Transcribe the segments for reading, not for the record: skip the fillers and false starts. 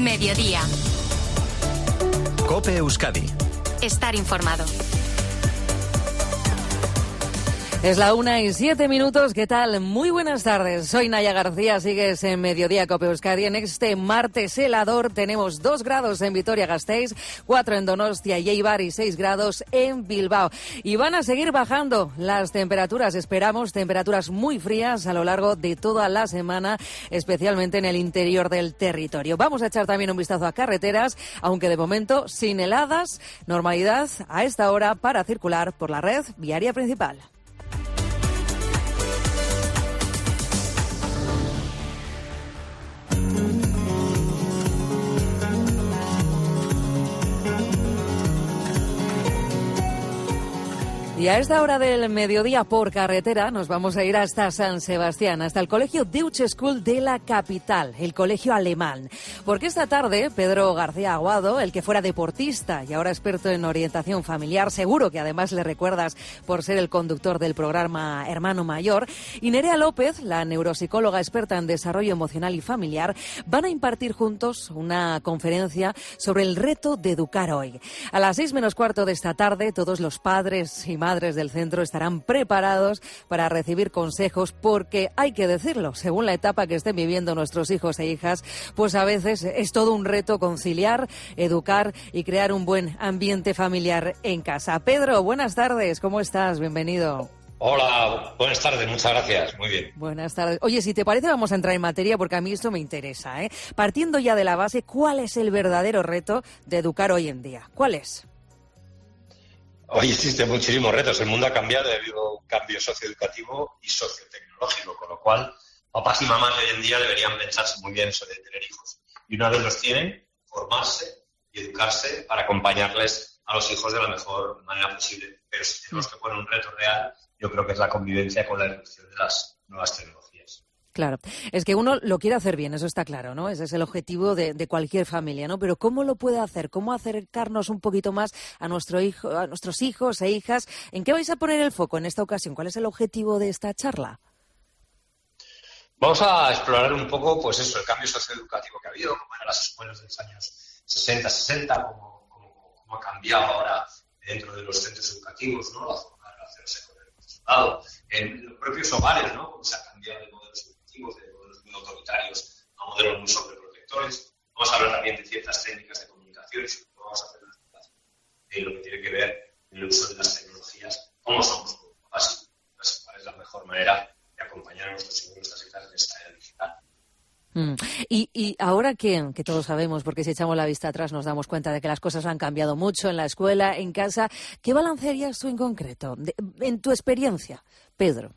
Mediodía. COPE Euskadi. Estar informado. Es la 1:07. ¿Qué tal? Muy buenas tardes. Soy Naya García. Sigues en Mediodía COPE Euskadi. En este martes helador tenemos 2 grados en Vitoria-Gasteiz, 4 en Donostia y Eibar y 6 grados en Bilbao. Y van a seguir bajando las temperaturas. Esperamos temperaturas muy frías a lo largo de toda la semana, especialmente en el interior del territorio. Vamos a echar también un vistazo a carreteras, aunque de momento sin heladas. Normalidad a esta hora para circular por la red viaria principal. Y a esta hora del mediodía por carretera nos vamos a ir hasta San Sebastián, hasta el colegio Deutsche School de la capital, el colegio alemán. Porque esta tarde Pedro García Aguado, el que fuera deportista y ahora experto en orientación familiar, seguro que además le recuerdas por ser el conductor del programa Hermano Mayor, y Nerea López, la neuropsicóloga experta en desarrollo emocional y familiar, van a impartir juntos una conferencia sobre el reto de educar hoy. A las 6:15 de esta tarde, todos los padres y madres del centro estarán preparados para recibir consejos porque, hay que decirlo, según la etapa que estén viviendo nuestros hijos e hijas, pues a veces es todo un reto conciliar, educar y crear un buen ambiente familiar en casa. Pedro, buenas tardes, ¿cómo estás? Bienvenido. Hola, buenas tardes, muchas gracias, muy bien. Buenas tardes. Oye, si te parece vamos a entrar en materia porque a mí esto me interesa, ¿eh? Partiendo ya de la base, ¿cuál es el verdadero reto de educar hoy en día? ¿Cuál es? Hoy existen muchísimos retos. El mundo ha cambiado, ha habido un cambio socioeducativo y sociotecnológico, con lo cual papás y mamás de hoy en día deberían pensarse muy bien eso de tener hijos. Y una vez los tienen, formarse y educarse para acompañarles a los hijos de la mejor manera posible. Pero si tenemos que poner un reto real, yo creo que es la convivencia con la irrupción de las nuevas tecnologías. Claro, es que uno lo quiere hacer bien, eso está claro, ¿no? Ese es el objetivo de cualquier familia, ¿no? Pero ¿cómo lo puede hacer? ¿Cómo acercarnos un poquito más a nuestros hijos e hijas? ¿En qué vais a poner el foco en esta ocasión? ¿Cuál es el objetivo de esta charla? Vamos a explorar un poco, pues eso, el cambio socioeducativo que ha habido, cómo eran las escuelas de los años 60, cómo ha cambiado ahora dentro de los centros educativos, ¿no? La forma de relacionarse con el profesorado, en los propios hogares, ¿no? Cómo se ha cambiado de modelos de modelos muy autoritarios a modelos muy sobreprotectores. Vamos a hablar también de ciertas técnicas de comunicación y sobre todo vamos a hacer una explicación de lo que tiene que ver en el uso de las tecnologías, cómo somos como papás y cuál es la mejor manera de acompañar a nuestros hijos y nuestras hijas en esta era digital. Y ahora que todos sabemos, porque si echamos la vista atrás nos damos cuenta de que las cosas han cambiado mucho en la escuela, en casa, ¿qué balance harías tú en concreto, en tu experiencia, Pedro?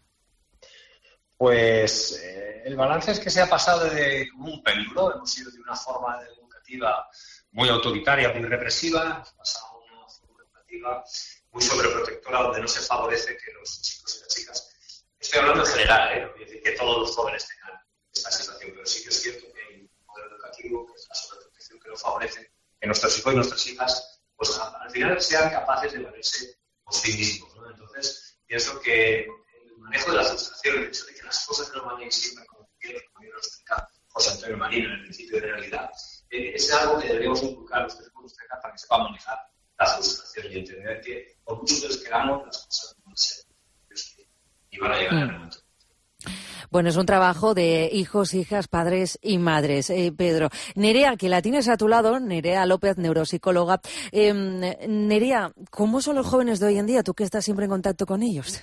Pues el balance es que se ha pasado de un peligro, hemos ido de una forma educativa muy autoritaria, muy represiva, hemos pasado a una forma educativa muy sobreprotectora donde no se favorece que los chicos y las chicas, estoy hablando en general, no quiero decir que todos los jóvenes tengan esta situación, pero sí que es cierto que hay un modelo educativo que es la sobreprotección que no favorece que nuestros hijos y nuestras hijas pues al final sean capaces de valerse por sí mismos, ¿no? Entonces pienso que el manejo de la frustración, el hecho de que las cosas no van a ir siempre como quieren, como lo explica José Antonio Marín en el principio de realidad, es algo que deberíamos inculcar a los tres puntos de para que sepan manejar la frustración y entender que por mucho que les queramos, las cosas no van a ser y van a llegar en el momento. Bueno, es un trabajo de hijos, hijas, padres y madres, Pedro. Nerea, que la tienes a tu lado, Nerea López, neuropsicóloga. Nerea, ¿cómo son los jóvenes de hoy en día? Tú que estás siempre en contacto con ellos.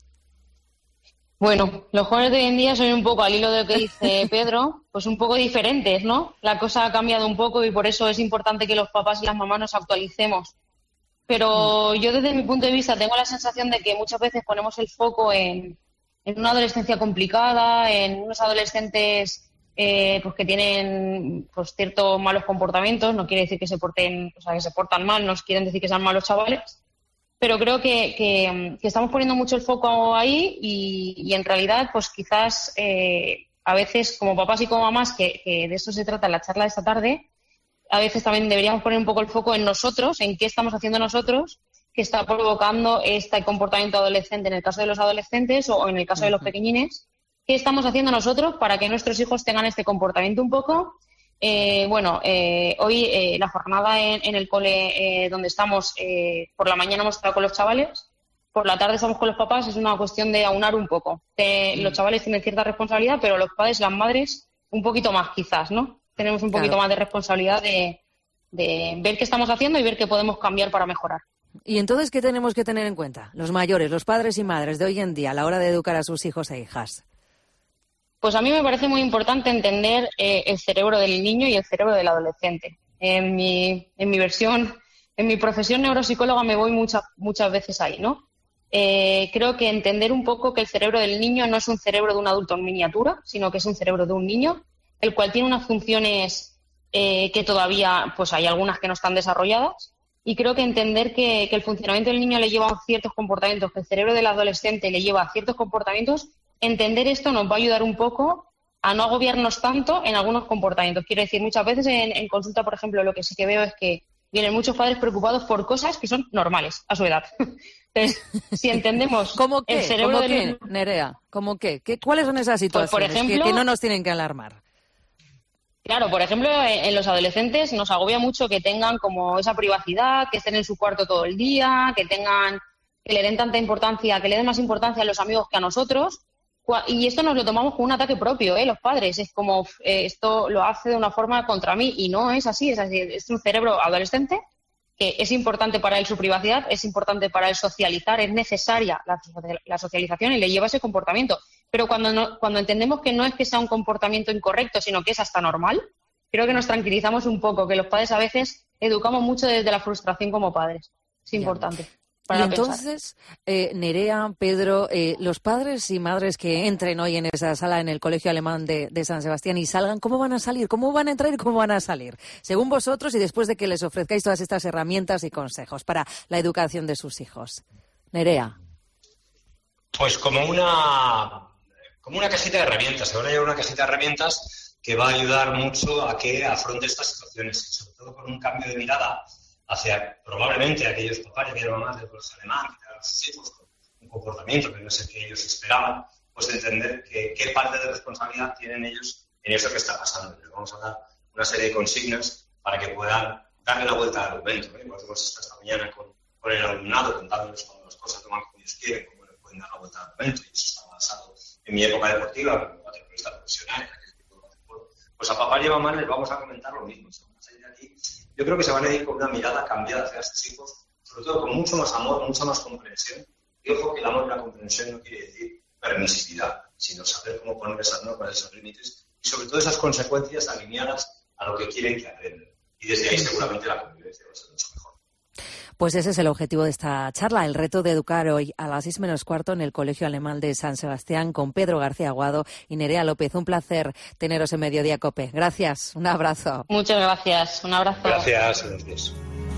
Bueno, los jóvenes de hoy en día son un poco, al hilo de lo que dice Pedro, pues un poco diferentes, ¿no? La cosa ha cambiado un poco y por eso es importante que los papás y las mamás nos actualicemos. Pero yo desde mi punto de vista tengo la sensación de que muchas veces ponemos el foco en una adolescencia complicada, en unos adolescentes pues que tienen pues ciertos malos comportamientos, no quiere decir que se portan mal, no quieren decir que sean malos chavales. Pero creo que estamos poniendo mucho el foco ahí y en realidad, pues quizás a veces como papás y como mamás, que de eso se trata la charla de esta tarde, a veces también deberíamos poner un poco el foco en nosotros, en qué estamos haciendo nosotros, que está provocando este comportamiento adolescente en el caso de los adolescentes o en el caso de los pequeñines. ¿Qué estamos haciendo nosotros para que nuestros hijos tengan este comportamiento un poco? Hoy la jornada en el cole donde estamos, por la mañana hemos estado con los chavales, por la tarde estamos con los papás, es una cuestión de aunar un poco. Los chavales tienen cierta responsabilidad, pero los padres, las madres, un poquito más quizás, ¿no? Tenemos un poquito más de responsabilidad de ver qué estamos haciendo y ver qué podemos cambiar para mejorar. ¿Y entonces qué tenemos que tener en cuenta? Los mayores, los padres y madres de hoy en día a la hora de educar a sus hijos e hijas. Pues a mí me parece muy importante entender el cerebro del niño y el cerebro del adolescente. En mi profesión neuropsicóloga me voy muchas veces ahí, ¿no? Creo que entender un poco que el cerebro del niño no es un cerebro de un adulto en miniatura, sino que es un cerebro de un niño, el cual tiene unas funciones que todavía pues hay algunas que no están desarrolladas. Y creo que entender que el funcionamiento del niño le lleva a ciertos comportamientos, que el cerebro del adolescente le lleva a ciertos comportamientos, entender esto nos va a ayudar un poco a no agobiarnos tanto en algunos comportamientos. Quiero decir, muchas veces en consulta, por ejemplo, lo que sí que veo es que vienen muchos padres preocupados por cosas que son normales a su edad. Entonces, si entendemos el cerebro del... Nerea, ¿cómo qué? ¿Cuáles son esas situaciones pues, por ejemplo, que no nos tienen que alarmar? Claro, por ejemplo, en los adolescentes nos agobia mucho que tengan como esa privacidad, que estén en su cuarto todo el día, que le den tanta importancia, que le den más importancia a los amigos que a nosotros. Y esto nos lo tomamos como un ataque propio, los padres. Es como, esto lo hace de una forma contra mí, y no es así, es un cerebro adolescente que es importante para él su privacidad, es importante para él socializar, es necesaria la socialización y le lleva ese comportamiento. Pero cuando entendemos que no es que sea un comportamiento incorrecto, sino que es hasta normal, creo que nos tranquilizamos un poco, que los padres a veces educamos mucho desde la frustración como padres. Es importante. Y entonces, Nerea, Pedro, los padres y madres que entren hoy en esa sala en el Colegio Alemán de San Sebastián y salgan, ¿cómo van a salir? ¿Cómo van a entrar y cómo van a salir? Según vosotros y después de que les ofrezcáis todas estas herramientas y consejos para la educación de sus hijos. Nerea. Pues como una casita de herramientas. Ahora hay una casita de herramientas que va a ayudar mucho a que afronte estas situaciones, sobre todo con un cambio de mirada hacia probablemente aquellos papás y aquellas mamás del colegio alemán que tengan a sus hijos con un comportamiento que no es el que ellos esperaban, pues entender qué parte de responsabilidad tienen ellos en eso que está pasando. Les vamos a dar una serie de consignas para que puedan darle la vuelta al argumento. Igual que hemos estado esta mañana con el alumnado contándoles cuando las cosas toman como ellos quieren, cómo le pueden dar la vuelta al argumento, y eso está basado en mi época deportiva, como waterpolista profesional, en aquel tipo de waterpolo. Pues a papá y a mamá les vamos a comentar lo mismo. Se van a salir de aquí. Yo creo que se van a ir con una mirada cambiada hacia sus hijos, sobre todo con mucho más amor, mucha más comprensión. Y ojo que el amor y la comprensión no quiere decir permisividad, sino saber cómo poner esas normas, esos límites y sobre todo esas consecuencias alineadas a lo que quieren que aprendan. Y desde ahí seguramente la convivencia va a ser mucho mejor. Pues ese es el objetivo de esta charla, el reto de educar hoy a las 6:15 en el Colegio Alemán de San Sebastián con Pedro García Aguado y Nerea López. Un placer teneros en Mediodía COPE. Gracias, un abrazo. Muchas gracias, un abrazo. Gracias, buenos días.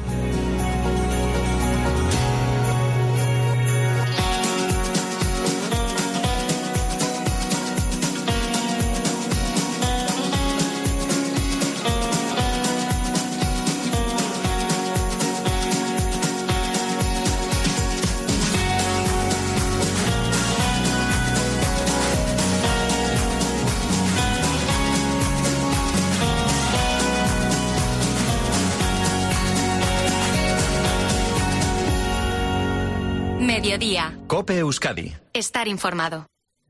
Mediodía. COPE Euskadi. Estar informado.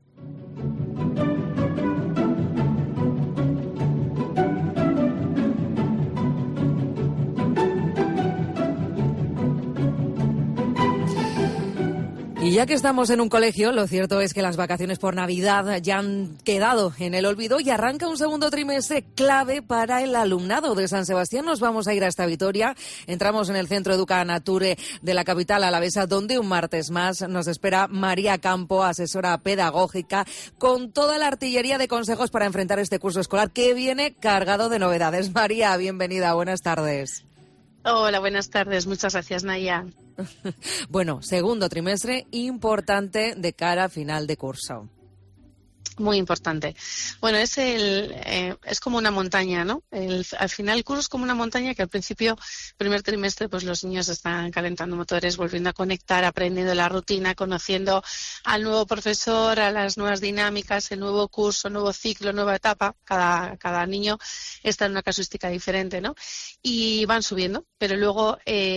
Y ya que estamos en un colegio, lo cierto es que las vacaciones por Navidad ya han quedado en el olvido y arranca un segundo trimestre clave para el alumnado de San Sebastián. Nos vamos a ir hasta Vitoria. Entramos en el Centro Educa Nature de la capital alavesa, donde un martes más nos espera María Campo, asesora pedagógica, con toda la artillería de consejos para enfrentar este curso escolar que viene cargado de novedades. María, bienvenida, buenas tardes. Hola, buenas tardes. Muchas gracias, Naya. Bueno, segundo trimestre importante de cara a final de curso. Muy importante. Bueno, es como una montaña, ¿no? Al final el curso es como una montaña que al principio, primer trimestre, pues los niños están calentando motores, volviendo a conectar, aprendiendo la rutina, conociendo al nuevo profesor, a las nuevas dinámicas, el nuevo curso, nuevo ciclo, nueva etapa. Cada niño está en una casuística diferente, ¿no? Y van subiendo, pero luego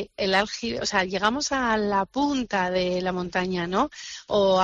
llegamos a la punta de la montaña, ¿no? O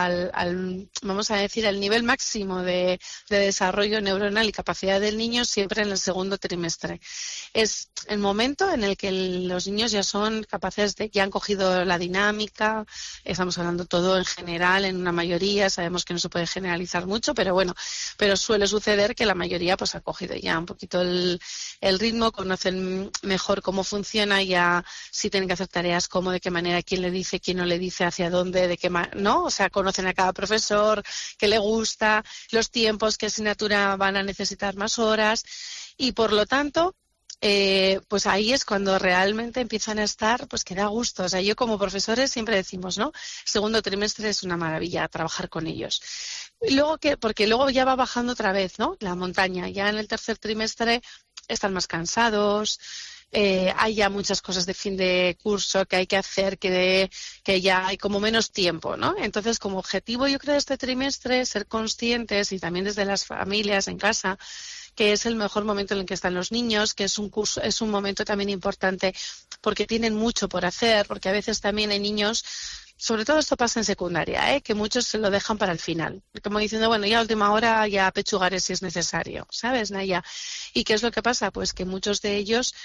vamos a decir, al nivel máximo de desarrollo neuronal y capacidad del niño siempre en el segundo trimestre. Es el momento en el que los niños ya son capaces ya han cogido la dinámica, estamos hablando todo en general, en una mayoría, sabemos que no se puede generalizar mucho, pero suele suceder que la mayoría pues ha cogido ya un poquito el ritmo, conocen mejor cómo funciona, ya si tienen que hacer tareas, cómo, de qué manera, quién le dice, quién no le dice, hacia dónde, de qué ¿no? O sea, conocen a cada profesor, qué le gusta, los tiempos, qué asignatura van a necesitar más horas y por lo tanto pues ahí es cuando realmente empiezan a estar, pues que da gusto. O sea, yo como profesores siempre decimos, ¿no? Segundo trimestre es una maravilla trabajar con ellos. Y luego porque luego ya va bajando otra vez, ¿no? La montaña. Ya en el tercer trimestre están más cansados. Hay ya muchas cosas de fin de curso que hay que hacer, que ya hay como menos tiempo, ¿no? Entonces, como objetivo, yo creo, de este trimestre, ser conscientes, y también desde las familias en casa, que es el mejor momento en el que están los niños, que es un momento también importante porque tienen mucho por hacer, porque a veces también hay niños, sobre todo esto pasa en secundaria, que muchos se lo dejan para el final, como diciendo, bueno, ya a última hora ya pechugaré si es necesario, ¿sabes, Naya? ¿Y qué es lo que pasa? Pues que muchos de ellos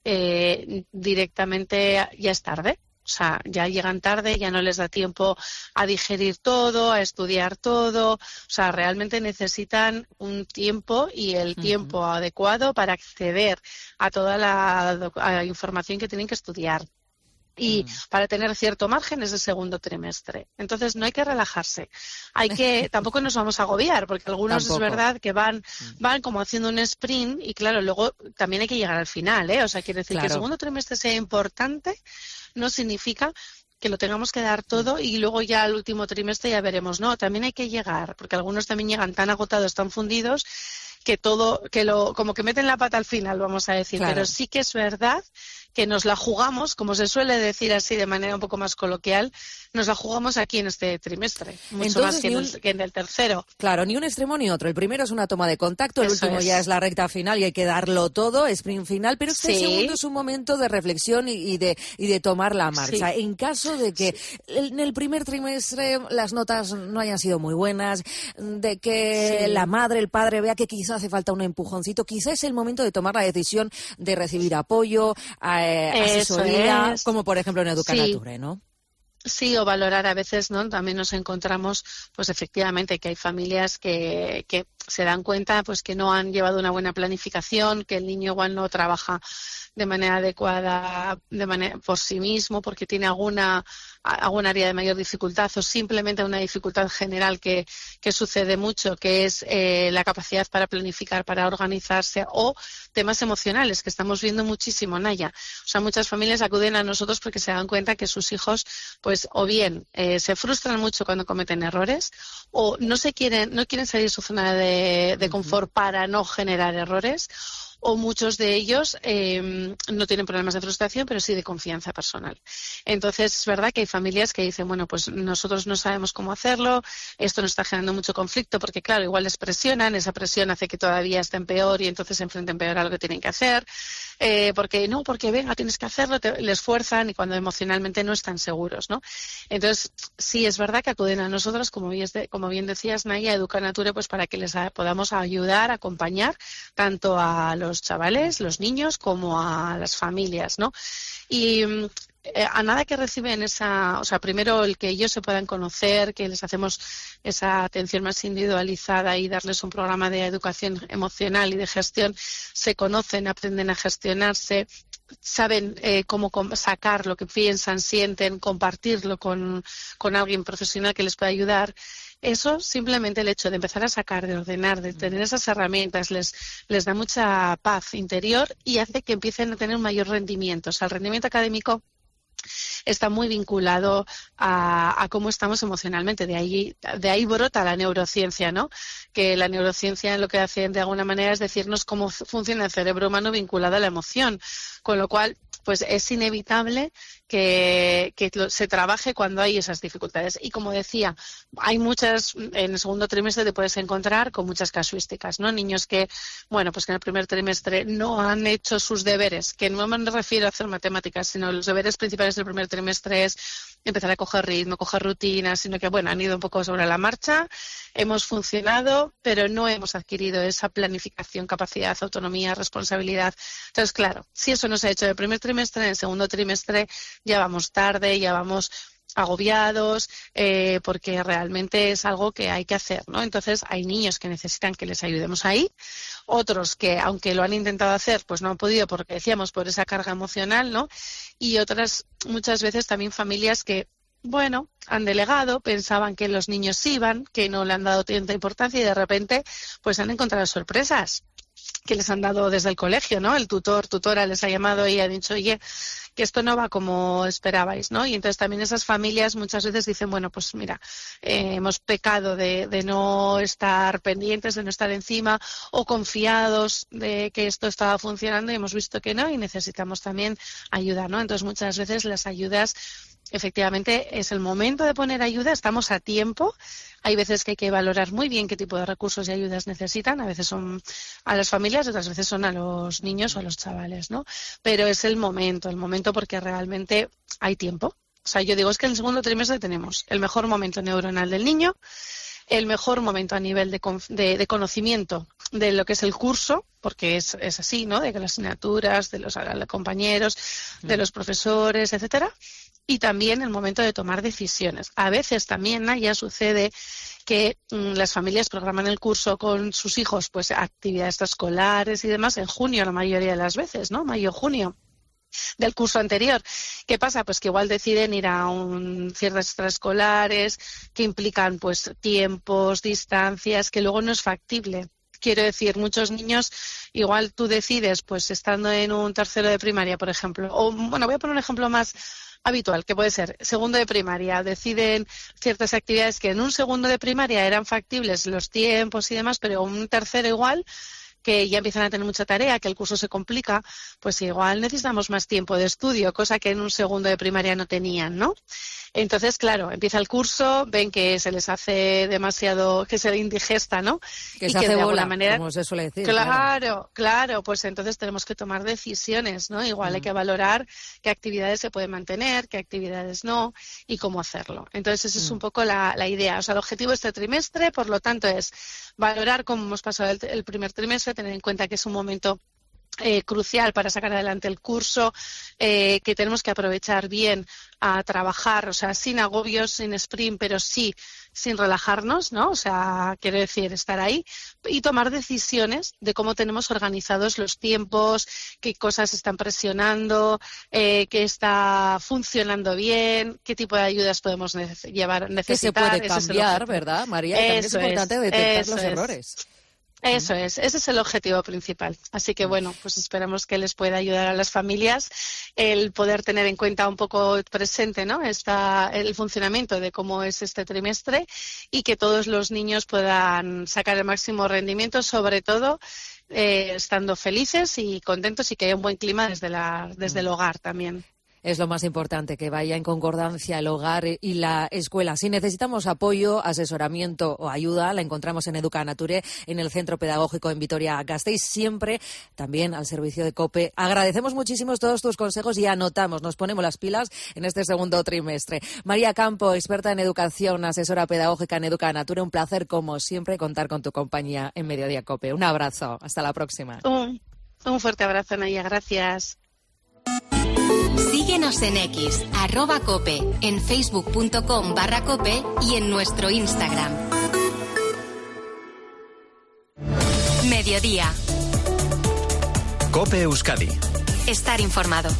directamente ya es tarde. O sea, ya llegan tarde, ya no les da tiempo a digerir todo, a estudiar todo. O sea, realmente necesitan un tiempo y el tiempo adecuado para acceder a toda la información que tienen que estudiar. Y para tener cierto margen es el segundo trimestre. Entonces no hay que relajarse. Tampoco nos vamos a agobiar, porque algunos es verdad que van como haciendo un sprint y claro, luego también hay que llegar al final, ¿eh? O sea, quiere decir que el segundo trimestre sea importante, no significa que lo tengamos que dar todo y luego ya al último trimestre ya veremos. No, también hay que llegar, porque algunos también llegan tan agotados, tan fundidos, como que meten la pata al final, vamos a decir. Claro. Pero sí que es verdad que nos la jugamos, como se suele decir así de manera un poco más coloquial, nos la jugamos aquí en este trimestre, mucho más que en el tercero. Claro, ni un extremo ni otro. El primero es una toma de contacto, el último ya es la recta final y hay que darlo todo, sprint final, pero este segundo es un momento de reflexión y de tomar la marcha. Sí. En caso de que en el primer trimestre las notas no hayan sido muy buenas, de que la madre, el padre vea que quizá hace falta un empujoncito, quizá es el momento de tomar la decisión de recibir apoyo, asesoría, como por ejemplo en Educanature, ¿no? Sí, o valorar a veces, ¿no? También nos encontramos, pues efectivamente, que hay familias que se dan cuenta, pues que no han llevado una buena planificación, que el niño igual no trabaja de manera adecuada, por sí mismo, porque tiene algún área de mayor dificultad o simplemente una dificultad general que sucede mucho, que es la capacidad para planificar, para organizarse, o temas emocionales, que estamos viendo muchísimo, Naya. O sea, muchas familias acuden a nosotros porque se dan cuenta que sus hijos, pues, o bien se frustran mucho cuando cometen errores, o no quieren salir de su zona de confort para no generar errores, o muchos de ellos no tienen problemas de frustración, pero sí de confianza personal. Entonces, es verdad que hay familias que dicen, bueno, pues nosotros no sabemos cómo hacerlo, esto nos está generando mucho conflicto, porque claro, igual les presionan, esa presión hace que todavía estén peor y entonces se enfrenten peor a lo que tienen que hacer, porque venga, tienes que hacerlo, les fuerzan y cuando emocionalmente no están seguros, ¿no? Entonces, sí, es verdad que acuden a nosotros, como bien decías, Naya, Educanature, pues para que les podamos ayudar, acompañar, tanto a los chavales, los niños, como a las familias, ¿no? Y a nada que reciben primero el que ellos se puedan conocer, que les hacemos esa atención más individualizada y darles un programa de educación emocional y de gestión, se conocen, aprenden a gestionarse, saben cómo sacar lo que piensan, sienten, compartirlo con alguien profesional que les pueda ayudar. Eso, simplemente el hecho de empezar a sacar, de ordenar, de tener esas herramientas, les da mucha paz interior y hace que empiecen a tener un mayor rendimiento. O sea, el rendimiento académico está muy vinculado a cómo estamos emocionalmente. De ahí brota la neurociencia, ¿no? Que la neurociencia lo que hace de alguna manera es decirnos cómo funciona el cerebro humano vinculado a la emoción, con lo cual pues es inevitable que se trabaje cuando hay esas dificultades. Y como decía, hay muchas, en el segundo trimestre te puedes encontrar con muchas casuísticas, ¿no? Niños que, bueno, pues que en el primer trimestre no han hecho sus deberes, que no me refiero a hacer matemáticas, sino los deberes principales del primer trimestre es empezar a coger ritmo, coger rutinas, sino que, bueno, han ido un poco sobre la marcha, hemos funcionado, pero no hemos adquirido esa planificación, capacidad, autonomía, responsabilidad. Entonces, claro, si eso no se ha hecho en el primer trimestre, en el segundo trimestre ya vamos tarde, ya vamos agobiados, porque realmente es algo que hay que hacer, ¿no? Entonces hay niños que necesitan que les ayudemos ahí, otros que aunque lo han intentado hacer pues no han podido porque decíamos por esa carga emocional, ¿no? Y otras muchas veces también familias que bueno, han delegado, pensaban que los niños iban, que no le han dado tanta importancia y de repente pues han encontrado sorpresas que les han dado desde el colegio, ¿no? El tutora les ha llamado y ha dicho, oye, que esto no va como esperabais, ¿no? Y entonces también esas familias muchas veces dicen, bueno, pues mira, hemos pecado de no estar pendientes, de no estar encima o confiados de que esto estaba funcionando y hemos visto que no y necesitamos también ayuda, ¿no? Entonces muchas veces las ayudas, efectivamente, es el momento de poner ayuda, estamos a tiempo. Hay veces que hay que valorar muy bien qué tipo de recursos y ayudas necesitan. A veces son a las familias, otras veces son a los niños o a los chavales, ¿no? Pero es el momento porque realmente hay tiempo. O sea, yo digo, es que en el segundo trimestre tenemos el mejor momento neuronal del niño, el mejor momento a nivel de conocimiento de lo que es el curso, porque es así, ¿no? De las asignaturas, de los compañeros, de los profesores, etcétera. Y también el momento de tomar decisiones. A veces también ya sucede que las familias programan el curso con sus hijos, pues actividades escolares y demás en junio la mayoría de las veces, ¿no? Mayo-junio del curso anterior. ¿Qué pasa? Pues que igual deciden ir a ciertas extraescolares que implican pues tiempos, distancias, que luego no es factible. Quiero decir, muchos niños, igual tú decides, pues estando en un tercero de primaria, por ejemplo, o bueno, voy a poner un ejemplo más habitual, que puede ser segundo de primaria, deciden ciertas actividades que en un segundo de primaria eran factibles los tiempos y demás, pero un tercero igual, que ya empiezan a tener mucha tarea, que el curso se complica, pues igual necesitamos más tiempo de estudio, cosa que en un segundo de primaria no tenían, ¿no? Entonces, claro, empieza el curso, ven que se les hace demasiado, que se indigesta, ¿no? Que y se que hace de bola, alguna manera, como se suele decir. Claro, pues entonces tenemos que tomar decisiones, ¿no? Igual hay que valorar qué actividades se pueden mantener, qué actividades no, y cómo hacerlo. Entonces, esa es un poco la idea. O sea, el objetivo de este trimestre, por lo tanto, es valorar cómo hemos pasado el primer trimestre, tener en cuenta que es un momento crucial para sacar adelante el curso, que tenemos que aprovechar bien a trabajar, o sea, sin agobios, sin sprint, pero sí sin relajarnos, ¿no? O sea, quiero decir, estar ahí y tomar decisiones de cómo tenemos organizados los tiempos, qué cosas están presionando, qué está funcionando bien, qué tipo de ayudas podemos necesitar. Que se puede cambiar, ¿verdad, María? Y también es importante detectar los errores. Eso es, ese es el objetivo principal. Así que bueno, pues esperamos que les pueda ayudar a las familias el poder tener en cuenta un poco presente, ¿no? El funcionamiento de cómo es este trimestre y que todos los niños puedan sacar el máximo rendimiento, sobre todo estando felices y contentos y que haya un buen clima desde el hogar también. Es lo más importante, que vaya en concordancia el hogar y la escuela. Si necesitamos apoyo, asesoramiento o ayuda, la encontramos en Educanature, en el Centro Pedagógico en Vitoria-Gasteiz, siempre también al servicio de COPE. Agradecemos muchísimo todos tus consejos y anotamos, nos ponemos las pilas en este segundo trimestre. María Campo, experta en educación, asesora pedagógica en Educanature, un placer, como siempre, contar con tu compañía en Mediodía COPE. Un abrazo, hasta la próxima. Un fuerte abrazo, Naya, gracias. Síguenos en X, @cope, en facebook.com/cope y en nuestro Instagram. Mediodía. COPE Euskadi. Estar informado.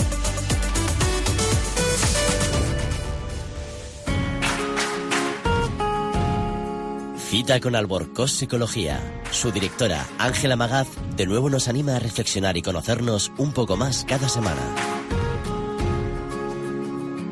Cita con Alborcós Psicología. Su directora, Ángela Magaz, de nuevo nos anima a reflexionar y conocernos un poco más cada semana.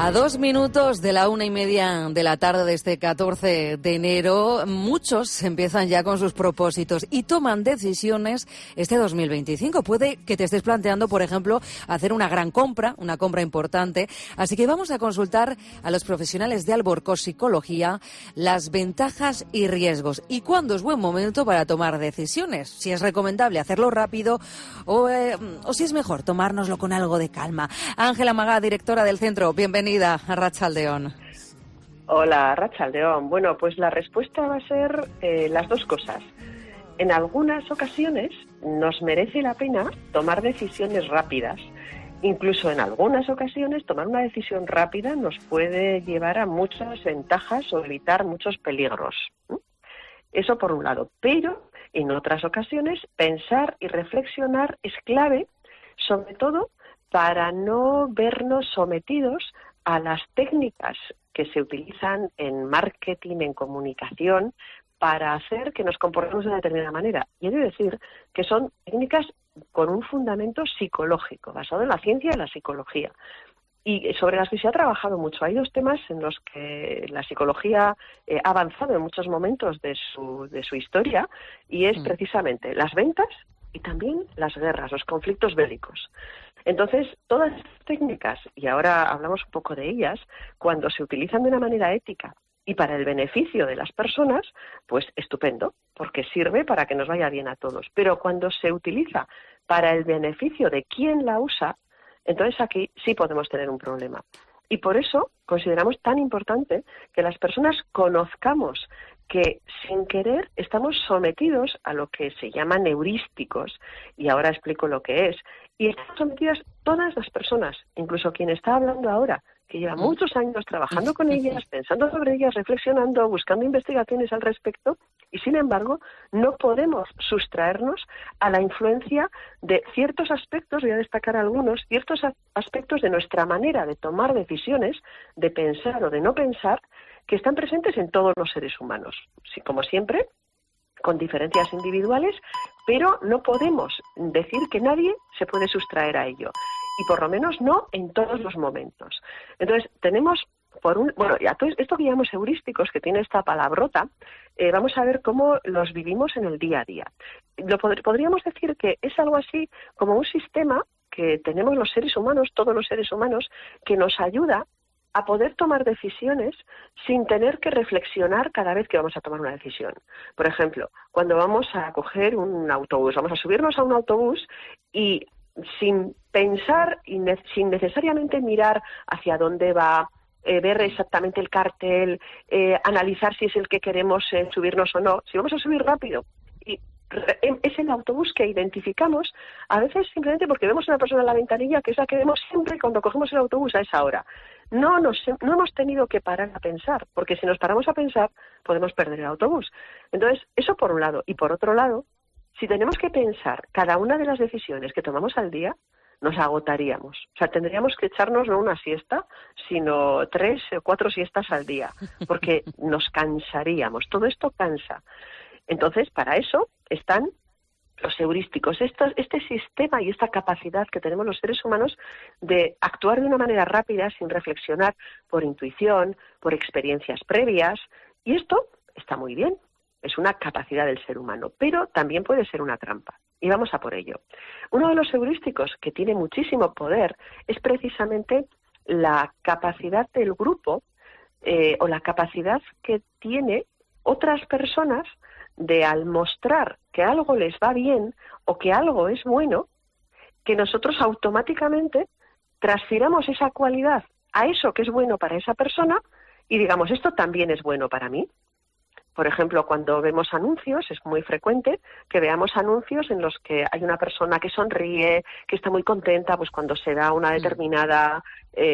A 2 minutos de la 1:30 de la tarde de este 14 de enero, muchos empiezan ya con sus propósitos y toman decisiones este 2025. Puede que te estés planteando, por ejemplo, hacer una gran compra, una compra importante. Así que vamos a consultar a los profesionales de Alborcós Psicología las ventajas y riesgos y cuándo es buen momento para tomar decisiones. Si es recomendable hacerlo rápido o si es mejor tomárnoslo con algo de calma. Ángela Magá, directora del centro, bienvenida a Arratsaldeon. Hola, Arratsaldeon. Bueno, pues la respuesta va a ser las dos cosas. En algunas ocasiones nos merece la pena tomar decisiones rápidas. Incluso en algunas ocasiones tomar una decisión rápida nos puede llevar a muchas ventajas o evitar muchos peligros. Eso por un lado. Pero en otras ocasiones pensar y reflexionar es clave, sobre todo para no vernos sometidos a las técnicas que se utilizan en marketing, en comunicación, para hacer que nos comportemos de una determinada manera. Y he de decir que son técnicas con un fundamento psicológico, basado en la ciencia de la psicología. Y sobre las que se ha trabajado mucho. Hay dos temas en los que la psicología ha avanzado en muchos momentos de su historia, y es precisamente las ventas y también las guerras, los conflictos bélicos. Entonces, todas estas técnicas, y ahora hablamos un poco de ellas, cuando se utilizan de una manera ética y para el beneficio de las personas, pues estupendo, porque sirve para que nos vaya bien a todos. Pero cuando se utiliza para el beneficio de quien la usa, entonces aquí sí podemos tener un problema. Y por eso consideramos tan importante que las personas conozcamos que sin querer estamos sometidos a lo que se llaman heurísticos, y ahora explico lo que es. Y están sometidas todas las personas, incluso quien está hablando ahora, que lleva muchos años trabajando con ellas, pensando sobre ellas, reflexionando, buscando investigaciones al respecto, y sin embargo no podemos sustraernos a la influencia de ciertos aspectos, voy a destacar algunos, ciertos aspectos de nuestra manera de tomar decisiones, de pensar o de no pensar, que están presentes en todos los seres humanos. Sí, como siempre, con diferencias individuales, pero no podemos decir que nadie se puede sustraer a ello, y por lo menos no en todos los momentos. Entonces, tenemos, esto que llamamos heurísticos, que tiene esta palabrota, vamos a ver cómo los vivimos en el día a día. Podríamos decir que es algo así como un sistema que tenemos los seres humanos, todos los seres humanos, que nos ayuda a poder tomar decisiones sin tener que reflexionar cada vez que vamos a tomar una decisión. Por ejemplo, cuando vamos a coger un autobús, vamos a subirnos a un autobús y sin pensar y sin necesariamente mirar hacia dónde va, ver exactamente el cartel, analizar si es el que queremos subirnos o no, si vamos a subir rápido y es el autobús que identificamos, a veces simplemente porque vemos a una persona en la ventanilla, que es la que vemos siempre cuando cogemos el autobús a esa hora. No hemos tenido que parar a pensar, porque si nos paramos a pensar podemos perder el autobús. Entonces, eso por un lado. Y por otro lado, si tenemos que pensar cada una de las decisiones que tomamos al día, nos agotaríamos. O sea, tendríamos que echarnos no una siesta, sino 3 o 4 siestas al día, porque nos cansaríamos. Todo esto cansa. Entonces, para eso están los heurísticos, este sistema y esta capacidad que tenemos los seres humanos de actuar de una manera rápida, sin reflexionar, por intuición, por experiencias previas. Y esto está muy bien, es una capacidad del ser humano, pero también puede ser una trampa. Y vamos a por ello. Uno de los heurísticos que tiene muchísimo poder es precisamente la capacidad del grupo o la capacidad que tiene otras personas de, al mostrar que algo les va bien o que algo es bueno, que nosotros automáticamente transfiramos esa cualidad a eso que es bueno para esa persona y digamos, esto también es bueno para mí. Por ejemplo, cuando vemos anuncios, es muy frecuente que veamos anuncios en los que hay una persona que sonríe, que está muy contenta, pues cuando se da una determinada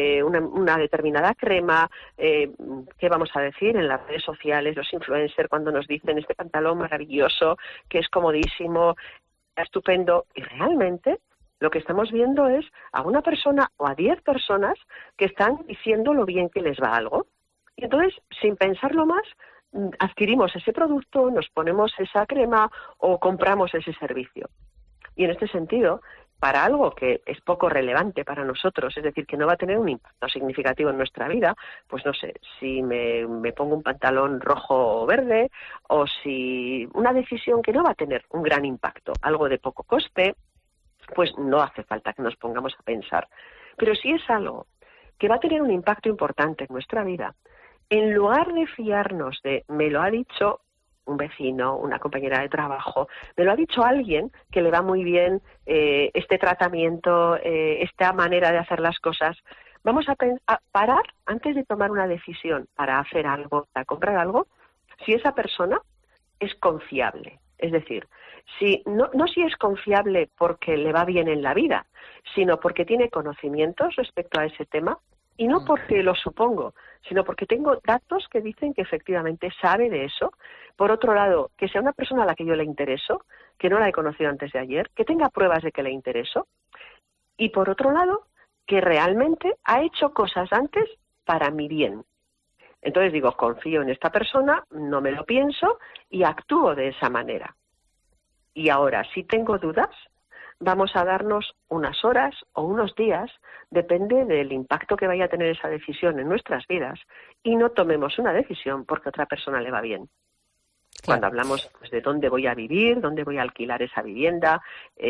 crema, ¿qué vamos a decir? En las redes sociales, los influencers, cuando nos dicen este pantalón maravilloso, que es comodísimo, estupendo, y realmente lo que estamos viendo es a una persona o a 10 personas que están diciendo lo bien que les va algo. Y entonces, sin pensarlo más, adquirimos ese producto, nos ponemos esa crema o compramos ese servicio. Y en este sentido, para algo que es poco relevante para nosotros, es decir, que no va a tener un impacto significativo en nuestra vida, pues no sé, si me pongo un pantalón rojo o verde, o si una decisión que no va a tener un gran impacto, algo de poco coste, pues no hace falta que nos pongamos a pensar. Pero si es algo que va a tener un impacto importante en nuestra vida, en lugar de fiarnos de me lo ha dicho un vecino, una compañera de trabajo, me lo ha dicho alguien que le va muy bien este tratamiento, esta manera de hacer las cosas, vamos a parar antes de tomar una decisión para hacer algo, para comprar algo, si esa persona es confiable. Es decir, si no si es confiable porque le va bien en la vida, sino porque tiene conocimientos respecto a ese tema, y no porque lo supongo, sino porque tengo datos que dicen que efectivamente sabe de eso. Por otro lado, que sea una persona a la que yo le intereso, que no la he conocido antes de ayer, que tenga pruebas de que le intereso. Y por otro lado, que realmente ha hecho cosas antes para mi bien. Entonces digo, confío en esta persona, no me lo pienso y actúo de esa manera. Y ahora, si tengo dudas, vamos a darnos unas horas o unos días, depende del impacto que vaya a tener esa decisión en nuestras vidas, y no tomemos una decisión porque a otra persona le va bien. Claro. Cuando hablamos pues, de dónde voy a vivir, dónde voy a alquilar esa vivienda,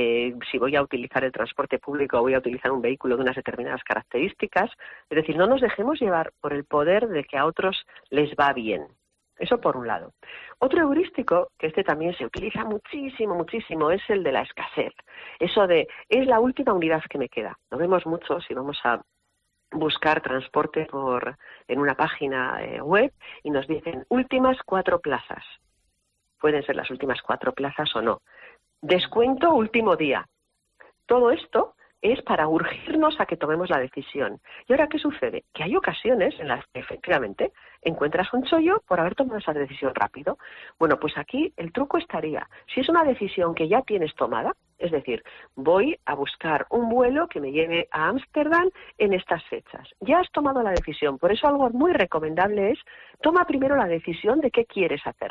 si voy a utilizar el transporte público o voy a utilizar un vehículo de unas determinadas características, es decir, no nos dejemos llevar por el poder de que a otros les va bien. Eso por un lado. Otro heurístico, que este también se utiliza muchísimo, es el de la escasez. Eso de, es la última unidad que me queda. Lo vemos mucho si vamos a buscar transporte en una página web y nos dicen últimas 4 plazas. Pueden ser las últimas 4 plazas o no. Descuento último día. Todo esto es para urgirnos a que tomemos la decisión. ¿Y ahora qué sucede? Que hay ocasiones en las que efectivamente encuentras un chollo por haber tomado esa decisión rápido. Bueno, pues aquí el truco estaría, si es una decisión que ya tienes tomada, es decir, voy a buscar un vuelo que me lleve a Ámsterdam en estas fechas. Ya has tomado la decisión, por eso algo muy recomendable es, toma primero la decisión de qué quieres hacer.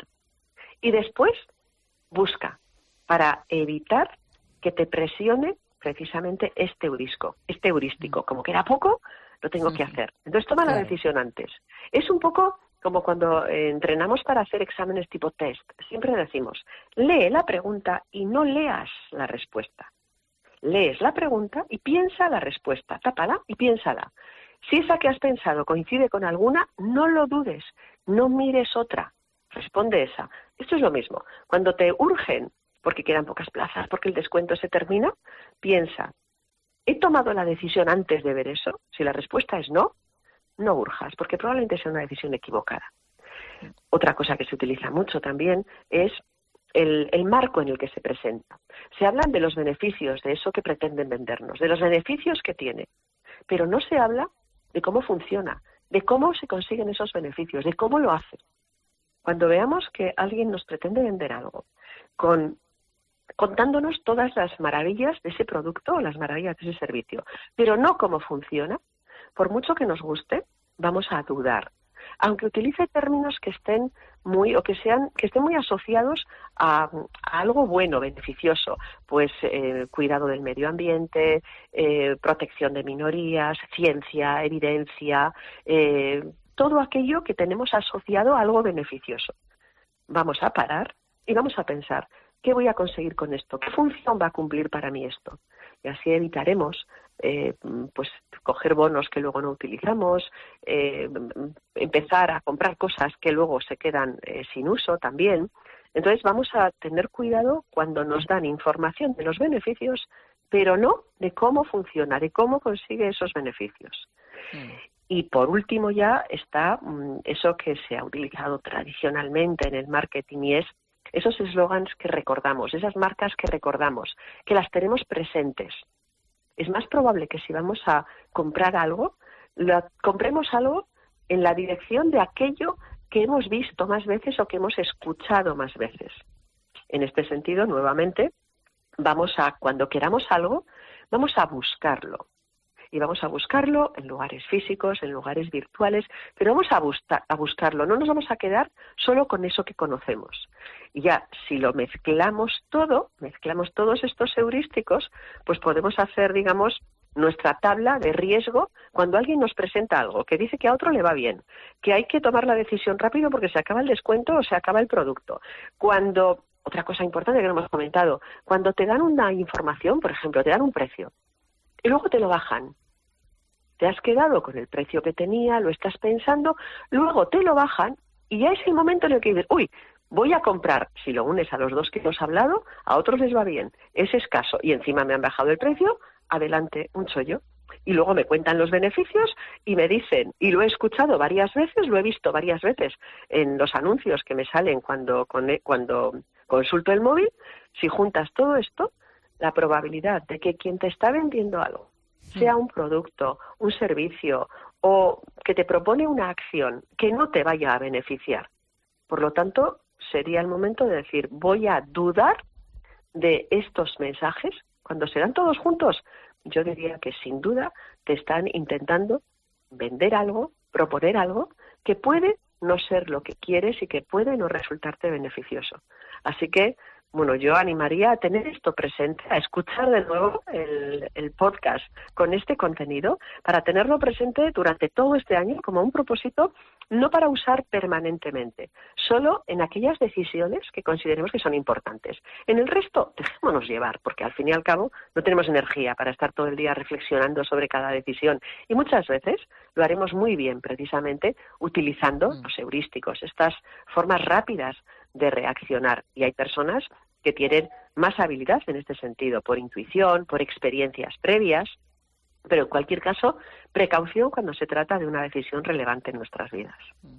Y después busca para evitar que te presione precisamente este heurístico. Como queda poco, lo tengo que hacer. Entonces toma la decisión antes. Es un poco como cuando entrenamos para hacer exámenes tipo test. Siempre decimos, lee la pregunta y no leas la respuesta. Lees la pregunta y piensa la respuesta. Tápala y piénsala. Si esa que has pensado coincide con alguna, no lo dudes. No mires otra. Responde esa. Esto es lo mismo. Cuando te urgen porque quedan pocas plazas, porque el descuento se termina, piensa, ¿he tomado la decisión antes de ver eso? Si la respuesta es no, no urjas, porque probablemente sea una decisión equivocada. Otra cosa que se utiliza mucho también es el marco en el que se presenta. Se hablan de los beneficios, de eso que pretenden vendernos, de los beneficios que tiene, pero no se habla de cómo funciona, de cómo se consiguen esos beneficios, de cómo lo hace. Cuando veamos que alguien nos pretende vender algo contándonos todas las maravillas de ese producto o las maravillas de ese servicio, pero no cómo funciona, por mucho que nos guste, vamos a dudar. Aunque utilice términos que estén muy asociados a algo bueno, beneficioso, pues cuidado del medio ambiente, protección de minorías, ciencia, evidencia, todo aquello que tenemos asociado a algo beneficioso. Vamos a parar y vamos a pensar, ¿qué voy a conseguir con esto? ¿Qué función va a cumplir para mí esto? Y así evitaremos pues coger bonos que luego no utilizamos, empezar a comprar cosas que luego se quedan sin uso también. Entonces vamos a tener cuidado cuando nos dan información de los beneficios, pero no de cómo funciona, de cómo consigue esos beneficios. Y por último ya está eso que se ha utilizado tradicionalmente en el marketing y es esos eslogans que recordamos, esas marcas que recordamos, que las tenemos presentes. Es más probable que si vamos a comprar algo, compremos algo en la dirección de aquello que hemos visto más veces o que hemos escuchado más veces. En este sentido, nuevamente, cuando queramos algo, vamos a buscarlo. y vamos a buscarlo en lugares físicos, en lugares virtuales, pero vamos a buscarlo, no nos vamos a quedar solo con eso que conocemos. Y ya, si lo mezclamos todos estos heurísticos, pues podemos hacer, digamos, nuestra tabla de riesgo cuando alguien nos presenta algo que dice que a otro le va bien, que hay que tomar la decisión rápido porque se acaba el descuento o se acaba el producto. Cuando, otra cosa importante que no hemos comentado, cuando te dan una información, por ejemplo, te dan un precio y luego te lo bajan. Te has quedado con el precio que tenía, lo estás pensando, luego te lo bajan y ya es el momento en el que dices, uy, voy a comprar. Si lo unes a los dos que hemos hablado, a otros les va bien, es escaso y encima me han bajado el precio, adelante, un chollo. Y luego me cuentan los beneficios y me dicen, y lo he escuchado varias veces, lo he visto varias veces en los anuncios que me salen cuando consulto el móvil, si juntas todo esto, la probabilidad de que quien te está vendiendo algo, sea un producto, un servicio o que te propone una acción que no te vaya a beneficiar. Por lo tanto, sería el momento de decir, voy a dudar de estos mensajes. Cuando se dan todos juntos, yo diría que sin duda te están intentando vender algo, proponer algo que puede no ser lo que quieres y que puede no resultarte beneficioso. Así que, bueno, yo animaría a tener esto presente, a escuchar de nuevo el podcast con este contenido, para tenerlo presente durante todo este año como un propósito, no para usar permanentemente, solo en aquellas decisiones que consideremos que son importantes. En el resto, dejémonos llevar, porque al fin y al cabo no tenemos energía para estar todo el día reflexionando sobre cada decisión y muchas veces lo haremos muy bien precisamente utilizando los heurísticos, estas formas rápidas de reaccionar. Y hay personas que tienen más habilidad en este sentido, por intuición, por experiencias previas, pero en cualquier caso, precaución cuando se trata de una decisión relevante en nuestras vidas.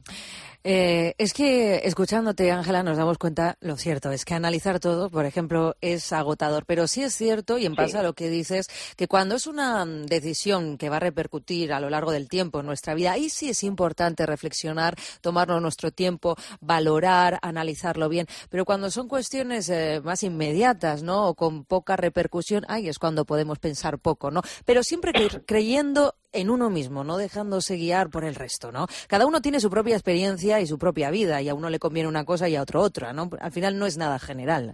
Es que escuchándote, Ángela, nos damos cuenta, lo cierto es que analizar todo, por ejemplo, es agotador, pero sí es cierto, y en base a lo que dices, que cuando es una decisión que va a repercutir a lo largo del tiempo en nuestra vida, ahí sí es importante reflexionar, tomarnos nuestro tiempo, valorar, analizarlo bien, pero cuando son cuestiones más inmediatas, ¿no?, o con poca repercusión, ahí es cuando podemos pensar poco, ¿no? Pero siempre creyendo en uno mismo, no dejándose guiar por el resto, ¿no? Cada uno tiene su propia experiencia y su propia vida, y a uno le conviene una cosa y a otro otra, ¿no? Al final no es nada general.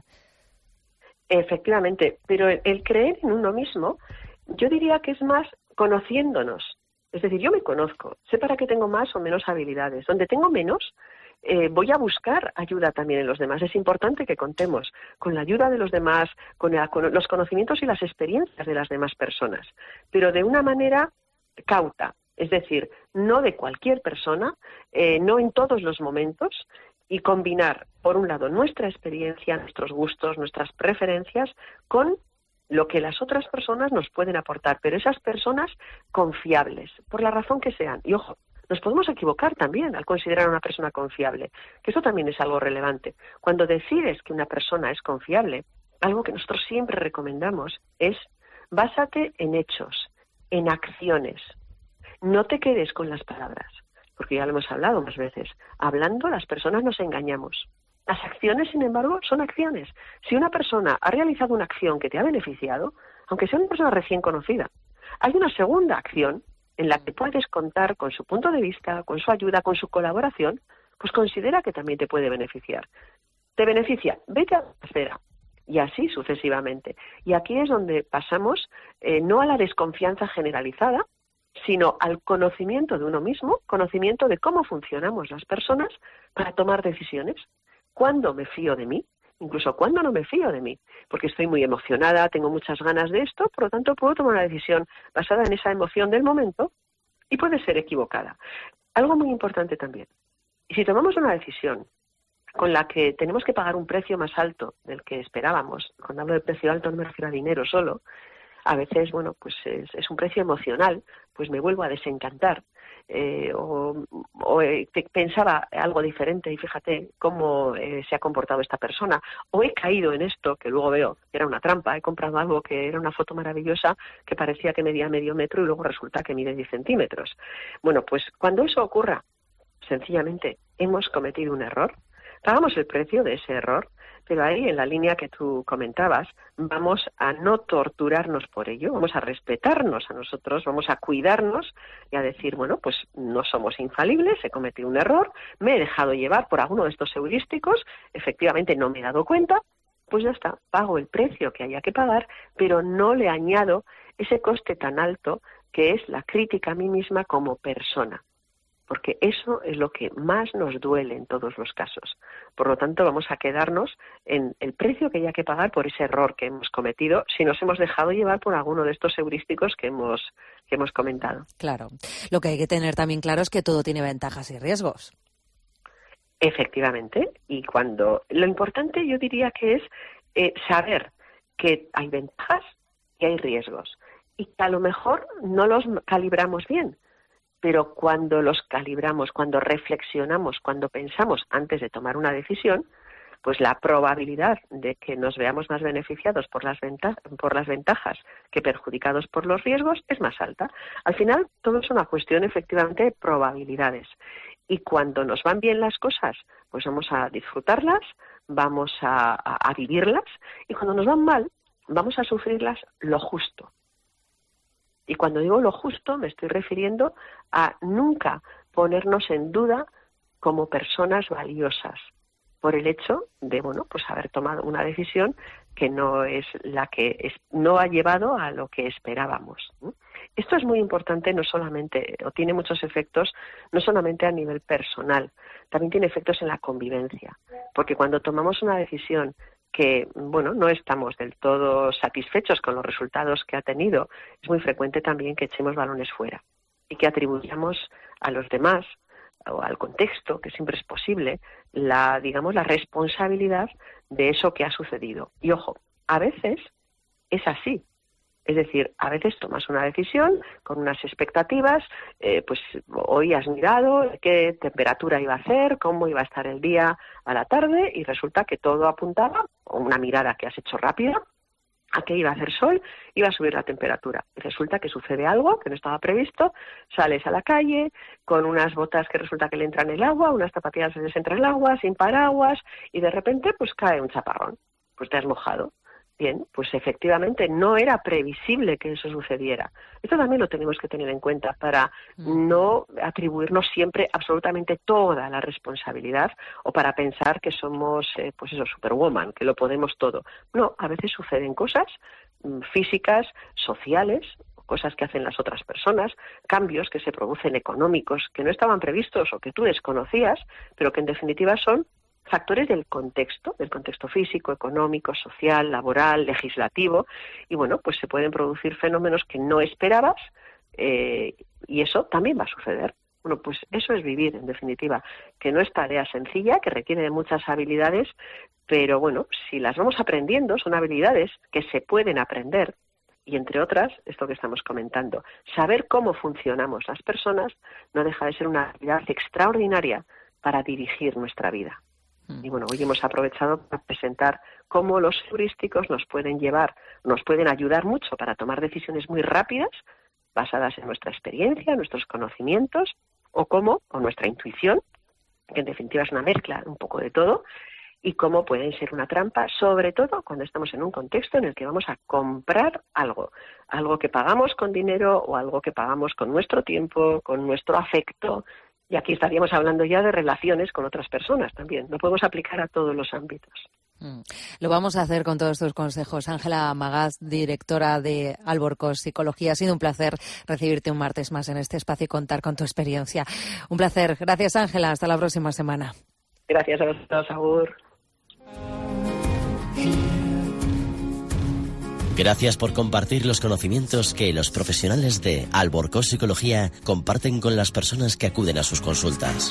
Efectivamente, pero el creer en uno mismo, yo diría que es más conociéndonos. Es decir, yo me conozco, sé para qué tengo más o menos habilidades. Donde tengo menos, voy a buscar ayuda también en los demás. Es importante que contemos con la ayuda de los demás, con los conocimientos y las experiencias de las demás personas, pero de una manera cauta, es decir, no de cualquier persona, no en todos los momentos, y combinar, por un lado, nuestra experiencia, nuestros gustos, nuestras preferencias, con lo que las otras personas nos pueden aportar, pero esas personas confiables, por la razón que sean. Y ojo, nos podemos equivocar también al considerar a una persona confiable, que eso también es algo relevante. Cuando decides que una persona es confiable, algo que nosotros siempre recomendamos es básate en hechos, en acciones. No te quedes con las palabras, porque ya lo hemos hablado más veces. Hablando, las personas nos engañamos. Las acciones, sin embargo, son acciones. Si una persona ha realizado una acción que te ha beneficiado, aunque sea una persona recién conocida, hay una segunda acción en la que puedes contar con su punto de vista, con su ayuda, con su colaboración, pues considera que también te puede beneficiar. Te beneficia, vete a la tercera. Y así sucesivamente. Y aquí es donde pasamos no a la desconfianza generalizada, sino al conocimiento de uno mismo, conocimiento de cómo funcionamos las personas para tomar decisiones. ¿Cuándo me fío de mí? Incluso cuándo no me fío de mí, porque estoy muy emocionada, tengo muchas ganas de esto, por lo tanto puedo tomar una decisión basada en esa emoción del momento y puede ser equivocada. Algo muy importante también, y si tomamos una decisión con la que tenemos que pagar un precio más alto del que esperábamos, cuando hablo de precio alto no me refiero a dinero solo, a veces, bueno, pues es un precio emocional, pues me vuelvo a desencantar. Pensaba algo diferente y fíjate cómo se ha comportado esta persona, o he caído en esto que luego veo que era una trampa, he comprado algo que era una foto maravillosa que parecía que medía medio metro y luego resulta que mide 10 centímetros. Bueno, pues cuando eso ocurra, sencillamente hemos cometido un error, pagamos el precio de ese error, pero ahí, en la línea que tú comentabas, vamos a no torturarnos por ello, vamos a respetarnos a nosotros, vamos a cuidarnos y a decir, bueno, pues no somos infalibles, he cometido un error, me he dejado llevar por alguno de estos heurísticos, efectivamente no me he dado cuenta, pues ya está, pago el precio que haya que pagar, pero no le añado ese coste tan alto que es la crítica a mí misma como persona. Porque eso es lo que más nos duele en todos los casos. Por lo tanto, vamos a quedarnos en el precio que haya que pagar por ese error que hemos cometido si nos hemos dejado llevar por alguno de estos heurísticos que hemos comentado. Claro. Lo que hay que tener también claro es que todo tiene ventajas y riesgos. Efectivamente. Y lo importante yo diría que es saber que hay ventajas y hay riesgos. Y que a lo mejor no los calibramos bien. Pero cuando los calibramos, cuando reflexionamos, cuando pensamos antes de tomar una decisión, pues la probabilidad de que nos veamos más beneficiados por las ventajas que perjudicados por los riesgos es más alta. Al final, todo es una cuestión efectivamente de probabilidades. Y cuando nos van bien las cosas, pues vamos a disfrutarlas, vamos a vivirlas, y cuando nos van mal, vamos a sufrirlas lo justo. Y cuando digo lo justo, me estoy refiriendo a nunca ponernos en duda como personas valiosas por el hecho de, pues haber tomado una decisión que no es la que no ha llevado a lo que esperábamos. Esto es muy importante, no solamente, o tiene muchos efectos, no solamente a nivel personal, también tiene efectos en la convivencia, porque cuando tomamos una decisión que, no estamos del todo satisfechos con los resultados que ha tenido, es muy frecuente también que echemos balones fuera y que atribuyamos a los demás o al contexto, que siempre es posible, la responsabilidad de eso que ha sucedido. Y ojo, a veces es así. Es decir, a veces tomas una decisión con unas expectativas, pues hoy has mirado qué temperatura iba a hacer, cómo iba a estar el día a la tarde, y resulta que todo apuntaba, o una mirada que has hecho rápida, a que iba a hacer sol, iba a subir la temperatura. Y resulta que sucede algo que no estaba previsto, sales a la calle con unas botas que resulta que le entran el agua, unas zapatillas que les entra el agua, sin paraguas, y de repente pues cae un chaparrón, pues te has mojado. Bien, pues efectivamente no era previsible que eso sucediera. Esto también lo tenemos que tener en cuenta para no atribuirnos siempre absolutamente toda la responsabilidad o para pensar que somos, superwoman, que lo podemos todo. No, a veces suceden cosas físicas, sociales, cosas que hacen las otras personas, cambios que se producen económicos que no estaban previstos o que tú desconocías, pero que en definitiva son factores del contexto físico, económico, social, laboral, legislativo, y pues se pueden producir fenómenos que no esperabas, y eso también va a suceder. Pues eso es vivir, en definitiva, que no es tarea sencilla, que requiere de muchas habilidades, pero si las vamos aprendiendo, son habilidades que se pueden aprender, y entre otras, esto que estamos comentando, saber cómo funcionamos las personas no deja de ser una habilidad extraordinaria para dirigir nuestra vida. Y hoy hemos aprovechado para presentar cómo los heurísticos nos pueden ayudar mucho para tomar decisiones muy rápidas, basadas en nuestra experiencia, nuestros conocimientos, o nuestra intuición, que en definitiva es una mezcla un poco de todo, y cómo pueden ser una trampa, sobre todo cuando estamos en un contexto en el que vamos a comprar algo que pagamos con dinero o algo que pagamos con nuestro tiempo, con nuestro afecto. Y aquí estaríamos hablando ya de relaciones con otras personas también. Lo podemos aplicar a todos los ámbitos. Lo vamos a hacer con todos estos consejos. Ángela Magaz, directora de Alborcos Psicología. Ha sido un placer recibirte un martes más en este espacio y contar con tu experiencia. Un placer. Gracias, Ángela. Hasta la próxima semana. Gracias a vosotros, Agur. Gracias por compartir los conocimientos que los profesionales de Alborcos Psicología comparten con las personas que acuden a sus consultas.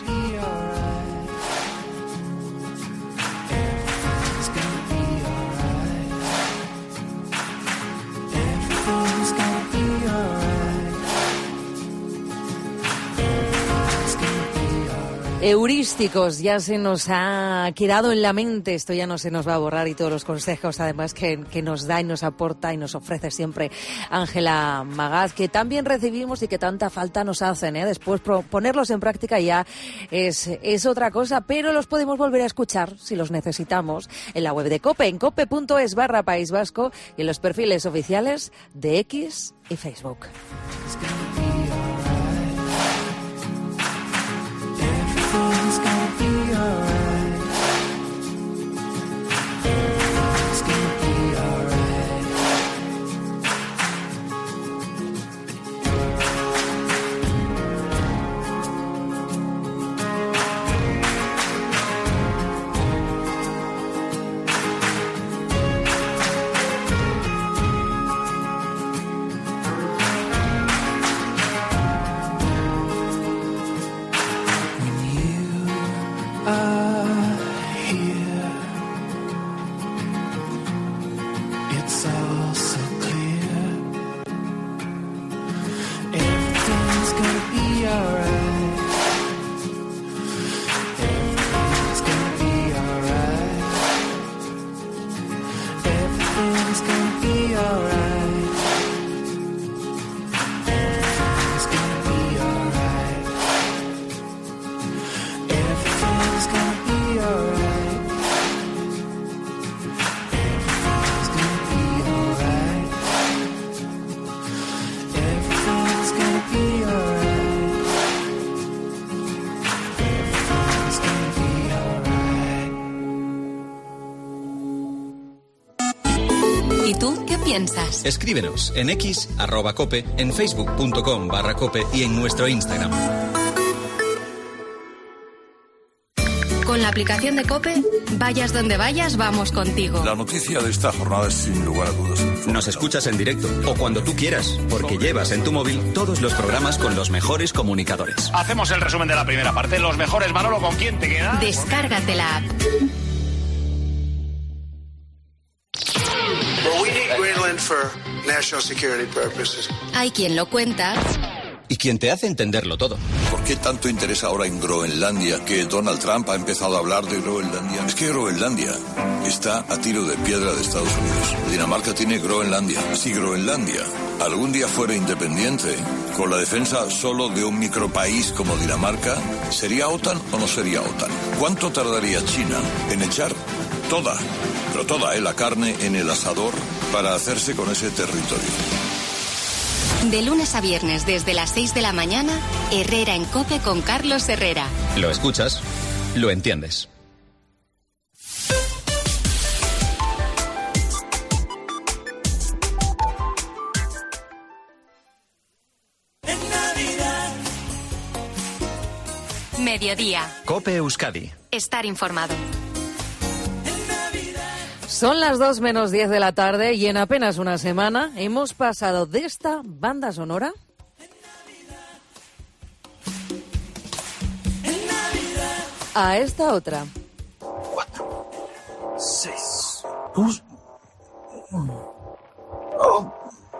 heurísticos, ya se nos ha quedado en la mente, esto ya no se nos va a borrar, y todos los consejos además que nos da y nos aporta y nos ofrece siempre Ángela Magaz, que también recibimos y que tanta falta nos hacen, después ponerlos en práctica ya es otra cosa, pero los podemos volver a escuchar si los necesitamos en la web de COPE, en cope.es/País Vasco, y en los perfiles oficiales de X y Facebook. Everything's gonna be alright. It's gonna be alright. ¿Y tú qué piensas? Escríbenos en X, @cope, en facebook.com/cope y en nuestro Instagram. Con la aplicación de COPE, vayas donde vayas, vamos contigo. La noticia de esta jornada es sin lugar a dudas. Nos escuchas en directo o cuando tú quieras, porque llevas en tu móvil todos los programas con los mejores comunicadores. Hacemos el resumen de la primera parte. Los mejores, Manolo, ¿con quién te quedas? Descárgate la app. For national security purposes. Hay quien lo cuenta. Y quien te hace entenderlo todo. ¿Por qué tanto interés ahora en Groenlandia? Que Donald Trump ha empezado a hablar de Groenlandia. Es que Groenlandia está a tiro de piedra de Estados Unidos. Dinamarca tiene Groenlandia. Si Groenlandia algún día fuera independiente, con la defensa solo de un micropaís como Dinamarca, ¿sería OTAN o no sería OTAN? ¿Cuánto tardaría China en echar toda la carne en el asador para hacerse con ese territorio? De lunes a viernes desde las 6 de la mañana, Herrera en COPE con Carlos Herrera. Lo escuchas, lo entiendes. Mediodía. COPE Euskadi. Estar informado. Son las 2:10 de la tarde y en apenas una semana hemos pasado de esta banda sonora a esta otra. 4, 6, 2, 1. Oh.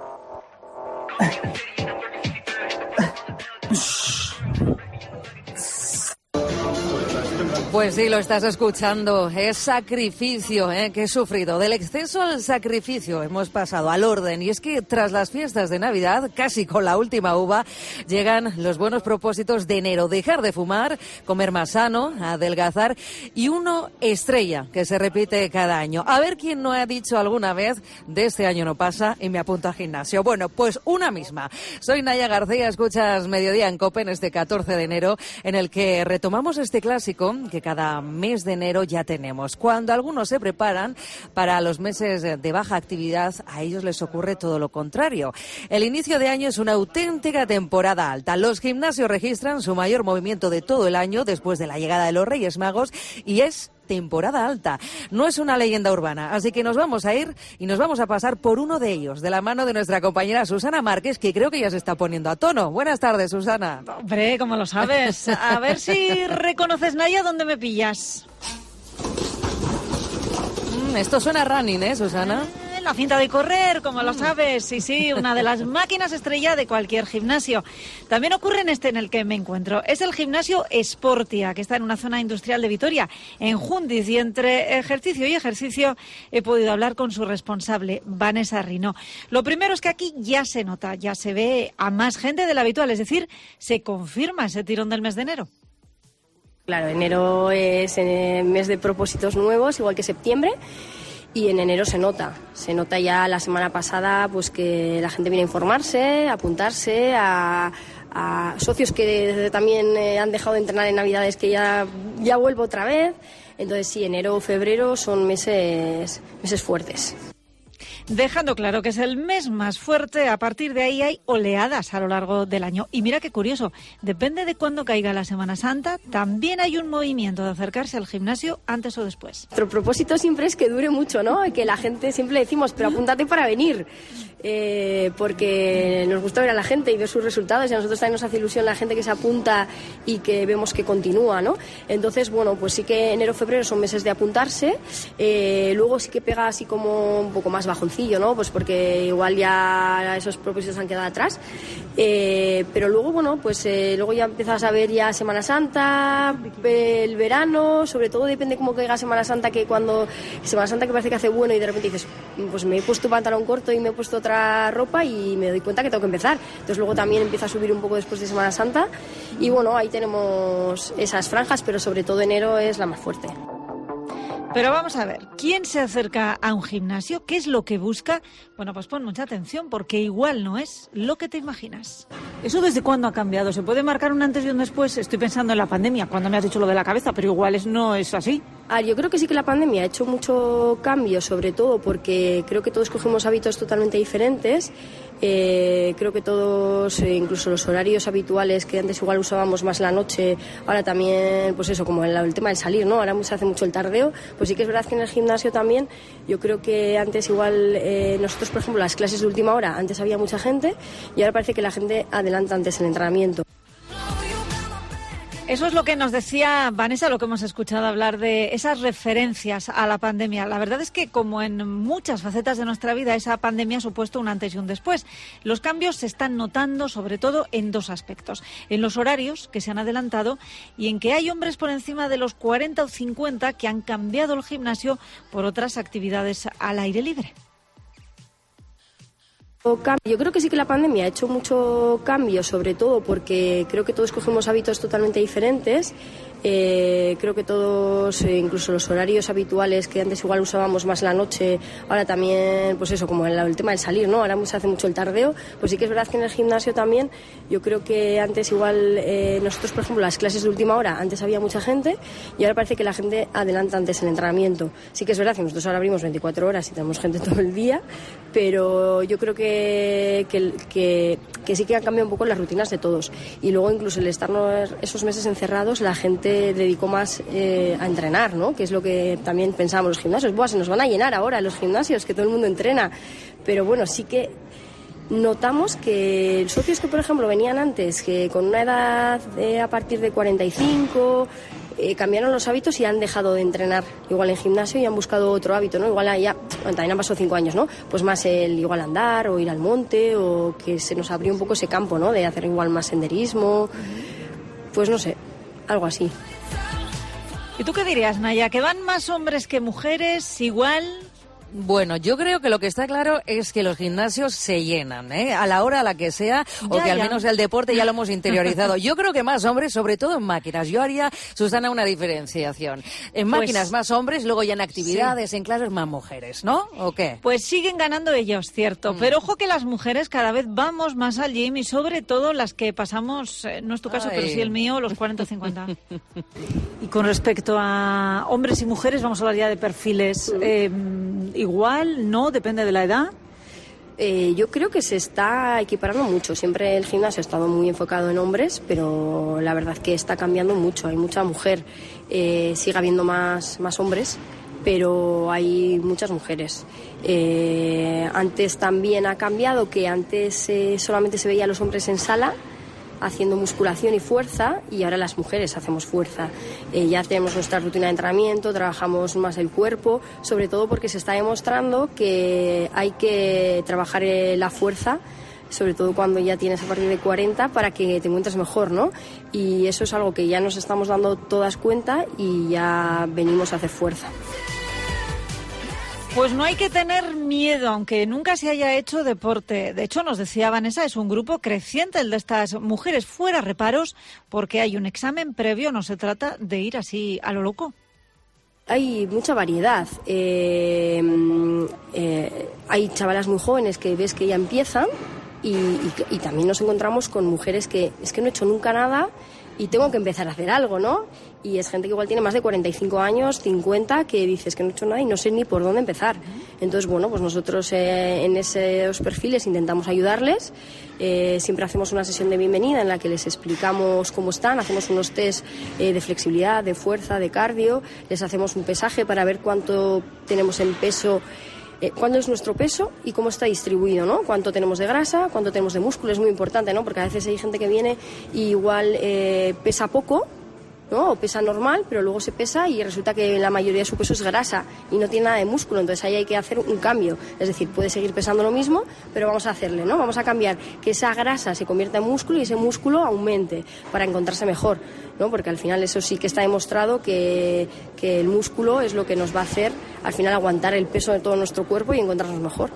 Pues sí, lo estás escuchando. Es sacrificio que he sufrido. Del exceso al sacrificio hemos pasado al orden. Y es que tras las fiestas de Navidad, casi con la última uva, llegan los buenos propósitos de enero. Dejar de fumar, comer más sano, adelgazar y uno estrella que se repite cada año. A ver quién no ha dicho alguna vez de este año no pasa y me apunto al gimnasio. Bueno, pues una misma. Soy Naya García, escuchas Mediodía en COPE en este 14 de enero en el que retomamos este clásico que cada mes de enero ya tenemos. Cuando algunos se preparan para los meses de baja actividad, a ellos les ocurre todo lo contrario. El inicio de año es una auténtica temporada alta. Los gimnasios registran su mayor movimiento de todo el año después de la llegada de los Reyes Magos y es temporada alta. No es una leyenda urbana, así que nos vamos a ir y nos vamos a pasar por uno de ellos, de la mano de nuestra compañera Susana Márquez, que creo que ya se está poniendo a tono. Buenas tardes, Susana. Hombre, ¿cómo lo sabes? A ver si reconoces, Naya, dónde me pillas. Esto suena running, ¿eh, Susana? la cinta de correr, como lo sabes. Sí, una de las máquinas estrella de cualquier gimnasio. También ocurre en este en el que me encuentro. Es el gimnasio Sportia, que está en una zona industrial de Vitoria, en Jundiz. Y entre ejercicio y ejercicio he podido hablar con su responsable, Vanessa Rino. Lo primero es que aquí ya se nota, ya se ve a más gente de la habitual, es decir, se confirma ese tirón del mes de enero. Claro, enero es mes de propósitos nuevos, igual que septiembre, y en enero se nota ya la semana pasada pues que la gente viene a informarse, a apuntarse, a socios que también han dejado de entrenar en Navidades que ya vuelvo otra vez. Entonces sí, enero o febrero son meses fuertes. Dejando claro que es el mes más fuerte, a partir de ahí hay oleadas a lo largo del año. Y mira qué curioso, depende de cuándo caiga la Semana Santa, también hay un movimiento de acercarse al gimnasio antes o después. Nuestro propósito siempre es que dure mucho, ¿no? Que la gente, siempre le decimos, pero apúntate para venir, porque nos gusta ver a la gente y ver sus resultados, y a nosotros también nos hace ilusión la gente que se apunta y que vemos que continúa, ¿no? Entonces, bueno, pues sí que enero, febrero son meses de apuntarse, luego sí que pega así como un poco más bajoncillo, ¿no? Pues porque igual ya esos propósitos han quedado atrás, pero luego, bueno, pues luego ya empiezas a ver ya Semana Santa, el verano, sobre todo depende cómo caiga Semana Santa, que cuando Semana Santa que parece que hace bueno y de repente dices, pues me he puesto pantalón corto y me he puesto otra ropa y me doy cuenta que tengo que empezar. Entonces luego también empieza a subir un poco después de Semana Santa y bueno, ahí tenemos esas franjas, pero sobre todo enero es la más fuerte. Pero vamos a ver, ¿quién se acerca a un gimnasio? ¿Qué es lo que busca? Bueno, pues pon mucha atención porque igual no es lo que te imaginas. ¿Eso desde cuándo ha cambiado? ¿Se puede marcar un antes y un después? Estoy pensando en la pandemia, cuando me has dicho lo de la cabeza, pero igual no es así. Yo creo que sí que la pandemia ha hecho mucho cambio, sobre todo porque creo que todos cogemos hábitos totalmente diferentes. Creo que todos, incluso los horarios habituales que antes igual usábamos más la noche, ahora también, pues eso, como el tema del salir, ¿no? Ahora se hace mucho el tardeo, pues sí que es verdad que en el gimnasio también, yo creo que antes igual, nosotros por ejemplo las clases de última hora, antes había mucha gente y ahora parece que la gente adelanta antes el entrenamiento. Eso es lo que nos decía Vanessa, lo que hemos escuchado hablar de esas referencias a la pandemia. La verdad es que, como en muchas facetas de nuestra vida, esa pandemia ha supuesto un antes y un después. Los cambios se están notando sobre todo en dos aspectos. En los horarios, que se han adelantado, y en que hay hombres por encima de los 40 o 50 que han cambiado el gimnasio por otras actividades al aire libre. Yo creo que sí que la pandemia ha hecho mucho cambio, sobre todo porque creo que todos cogemos hábitos totalmente diferentes. Creo que todos, incluso los horarios habituales que antes igual usábamos más la noche, ahora también, pues eso, como el tema del salir, ¿no? Ahora se hace mucho el tardeo, pues sí que es verdad que en el gimnasio también, yo creo que antes igual, nosotros por ejemplo las clases de última hora, antes había mucha gente y ahora parece que la gente adelanta antes el entrenamiento. Sí que es verdad que nosotros ahora abrimos 24 horas y tenemos gente todo el día, pero yo creo que sí que han cambiado un poco las rutinas de todos. Y luego incluso el estarnos esos meses encerrados, la gente dedicó más a entrenar, ¿no? Que es lo que también pensábamos los gimnasios. Buah, se nos van a llenar ahora los gimnasios, que todo el mundo entrena. Pero bueno, sí que notamos que los socios que, por ejemplo, venían antes, que con una edad a partir de 45... cambiaron los hábitos y han dejado de entrenar igual en gimnasio y han buscado otro hábito, ¿no? Igual ya, también han pasado 5 años, ¿no? Pues más el igual andar o ir al monte, o que se nos abrió un poco ese campo, ¿no? De hacer igual más senderismo, pues no sé, algo así. ¿Y tú qué dirías, Naya? ¿Que van más hombres que mujeres igual? Bueno, yo creo que lo que está claro es que los gimnasios se llenan, a la hora a la que sea, o que al menos el deporte ya lo hemos interiorizado. Yo creo que más hombres, sobre todo en máquinas. Yo haría, Susana, una diferenciación. En máquinas más hombres, luego ya en actividades, en clases más mujeres, ¿no? ¿O qué? Pues siguen ganando ellos, cierto. Pero ojo que las mujeres cada vez vamos más al gym y sobre todo las que pasamos, no es tu caso, pero sí el mío, los 40 o 50. Y con respecto a hombres y mujeres, vamos a hablar ya de perfiles. Igual, ¿no? Depende de la edad. Yo creo que se está equiparando mucho. Siempre el gimnasio ha estado muy enfocado en hombres, pero la verdad que está cambiando mucho. Hay mucha mujer. Sigue habiendo más hombres, pero hay muchas mujeres. Antes también ha cambiado, que antes solamente se veía a los hombres en sala. haciendo musculación y fuerza, y ahora las mujeres hacemos fuerza. Ya tenemos nuestra rutina de entrenamiento, trabajamos más el cuerpo, sobre todo porque se está demostrando que hay que trabajar la fuerza, sobre todo cuando ya tienes a partir de 40, para que te encuentres mejor, ¿no? Y eso es algo que ya nos estamos dando todas cuenta y ya venimos a hacer fuerza. Pues no hay que tener miedo, aunque nunca se haya hecho deporte. De hecho, nos decía Vanessa, es un grupo creciente el de estas mujeres fuera reparos, porque hay un examen previo, no se trata de ir así a lo loco. Hay mucha variedad. Hay chavalas muy jóvenes que ves que ya empiezan y también nos encontramos con mujeres que es que no he hecho nunca nada y tengo que empezar a hacer algo, ¿no? Y es gente que igual tiene más de 45 años, 50, que dices que no he hecho nada y no sé ni por dónde empezar. Entonces, bueno, pues nosotros en esos perfiles intentamos ayudarles. Siempre hacemos una sesión de bienvenida en la que les explicamos cómo están, hacemos unos test de flexibilidad, de fuerza, de cardio, les hacemos un pesaje para ver cuánto tenemos en peso, cuándo es nuestro peso y cómo está distribuido, ¿no? Cuánto tenemos de grasa, cuánto tenemos de músculo, es muy importante, ¿no? Porque a veces hay gente que viene y igual pesa poco, ¿no? O pesa normal, pero luego se pesa y resulta que la mayoría de su peso es grasa y no tiene nada de músculo, entonces ahí hay que hacer un cambio, es decir, puede seguir pesando lo mismo, pero vamos a hacerle, ¿no? Vamos a cambiar que esa grasa se convierta en músculo y ese músculo aumente para encontrarse mejor, ¿no? Porque al final eso sí que está demostrado que el músculo es lo que nos va a hacer al final aguantar el peso de todo nuestro cuerpo y encontrarnos mejor.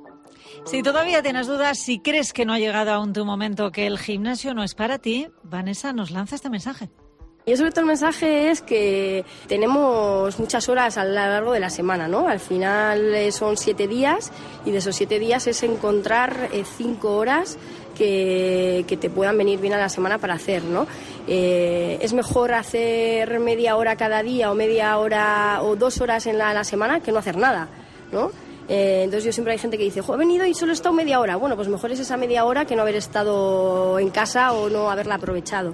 Si todavía tienes dudas, si crees que no ha llegado aún tu momento, que el gimnasio no es para ti, Vanessa nos lanza este mensaje. Y sobre todo el mensaje es que tenemos muchas horas a lo largo de la semana, ¿no? Al final son 7 días y de esos 7 días es encontrar 5 horas que te puedan venir bien a la semana para hacer, ¿no? Es mejor hacer media hora cada día o media hora o 2 horas en la semana que no hacer nada, ¿no? Entonces yo siempre hay gente que dice, he venido y solo he estado media hora. Bueno, pues mejor es esa media hora que no haber estado en casa o no haberla aprovechado.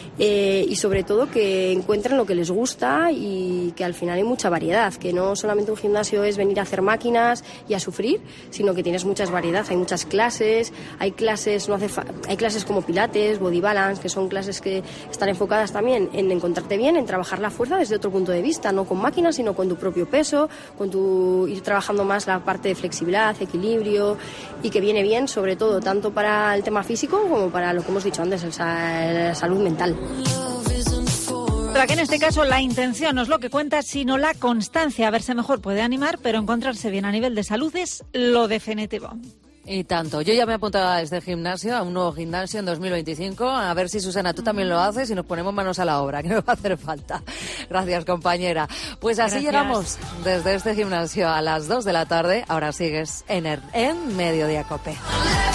Y sobre todo que encuentren lo que les gusta y que al final hay mucha variedad, que no solamente un gimnasio es venir a hacer máquinas y a sufrir, sino que tienes muchas variedad, hay muchas clases, hay clases como pilates, body balance, que son clases que están enfocadas también en encontrarte bien, en trabajar la fuerza desde otro punto de vista, no con máquinas, sino con tu propio peso, ir trabajando más la parte de flexibilidad, equilibrio, y que viene bien sobre todo tanto para el tema físico como para lo que hemos dicho antes, la salud mental. Que en este caso la intención no es lo que cuenta, sino la constancia. A verse mejor puede animar, pero encontrarse bien a nivel de salud es lo definitivo. Y tanto. Yo ya me he apuntado a este gimnasio, a un nuevo gimnasio en 2025. A ver si, Susana, tú también lo haces y nos ponemos manos a la obra, que no va a hacer falta. Gracias, compañera. Pues así llegamos desde este gimnasio a las 2 de la tarde. Ahora sigues en Mediodía Cope.